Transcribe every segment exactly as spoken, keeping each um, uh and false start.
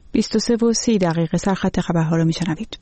بیست و سه و سی دقیقه سرخط خبرها رو میشنوید.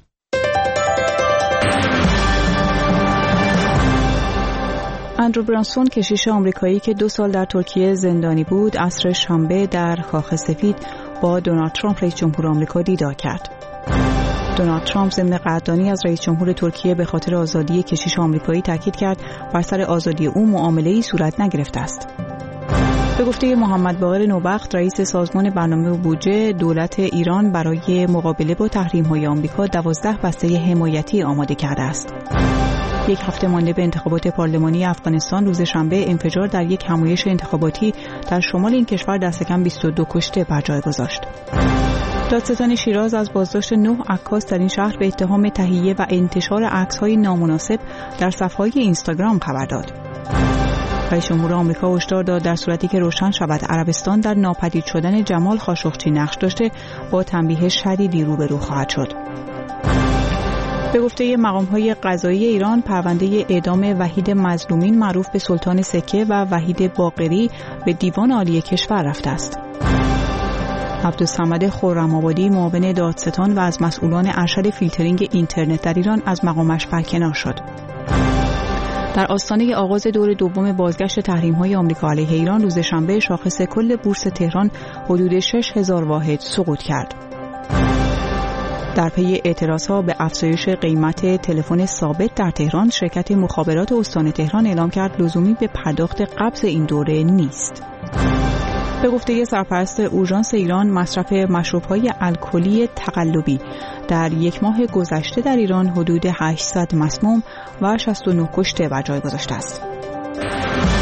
اندرو برانسون، کشیش آمریکایی که دو سال در ترکیه زندانی بود، عصر شنبه در کاخ سفید با دونالد ترامپ رئیس جمهور آمریکا دیدار کرد. دونالد ترامپ ضمن قدردانی از رئیس جمهور ترکیه به خاطر آزادی کشیش آمریکایی تاکید کرد بر سر آزادی او معامله‌ای صورت نگرفته است. به گفته محمد باقر نوبخت، رئیس سازمان برنامه و بودجه، دولت ایران برای مقابله با تحریم‌های آمریکا دوازده بسته حمایتی آماده کرده است. یک هفته مانده به انتخابات پارلمانی افغانستان، روز شنبه انفجار در یک همایش انتخاباتی در شمال این کشور دست کم بیست و دو کشته بر جای گذاشت. دادستان شیراز از بازداشت نه عکاس در این شهر به اتهام تهیه و انتشار عکس‌های نامناسب در صفحه‌های اینستاگرام خبر داد. رئیس جمهور آمریکا هشدار داد در صورتی که روشن شود عربستان در ناپدید شدن جمال خاشقچی نقش داشته، با تنبیه شدیدی روبرو خواهد شد. به گفته مقام‌های قضایی ایران، پرونده اعدام وحید مظلومین معروف به سلطان سکه و وحید باقری به دیوان عالی کشور رفته است. عبدالصمد خرم‌آبادی، معاون دادستان و از مسئولان ارشد فیلترینگ اینترنت در ایران، از مقامش برکنار شد. در آستانه آغاز دور دوم بازگشت تحریم‌های آمریکا علیه ایران، روز شنبه شاخص کل بورس تهران حدود شش هزار واحد سقوط کرد. در پی اعتراضها به افزایش قیمت تلفن ثابت در تهران، شرکت مخابرات استان تهران اعلام کرد لزومی به پرداخت قبض این دوره نیست. به گفته سرپرست اورژانس ایران، مصرف مشروب‌های الکلی تقلبی در یک ماه گذشته در ایران حدود هشتصد مسموم و شصت و نه کشته بر جای گذاشته است.